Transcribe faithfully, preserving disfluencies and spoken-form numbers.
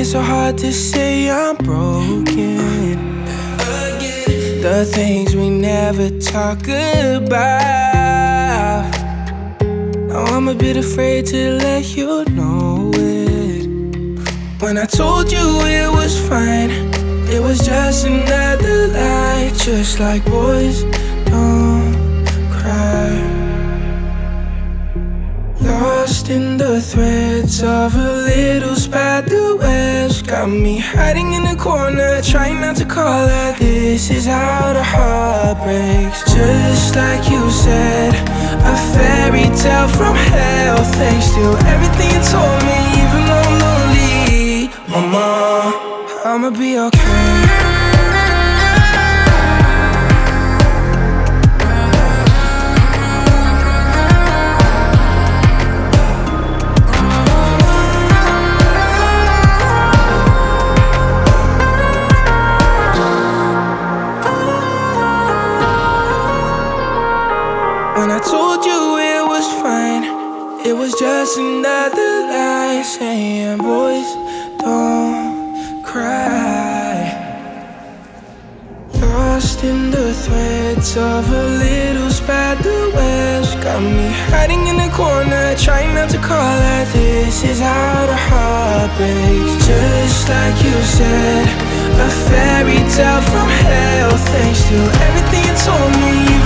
it's so hard to say I'm broken. The things we never talk about. Now I'm a bit afraid to let you know it. When I told you it was fine, it was just another lie. Just like boys don't cry. Lost in the threads of a little spider webs. Got me hiding in the corner, trying not to call her. This is how the heart breaks. Just like you said, a fairy tale from hell. Thanks to everything you told me, even though I'm lonely. Mama, I'ma be okay. When I told you it was fine, it was just another lie. Saying boys don't cry. Lost in the threads of a little spider webs. Got me hiding in the corner, trying not to call her. This is how the heart breaks. Just like you said, a fairy tale from hell. Thanks to everything you told me.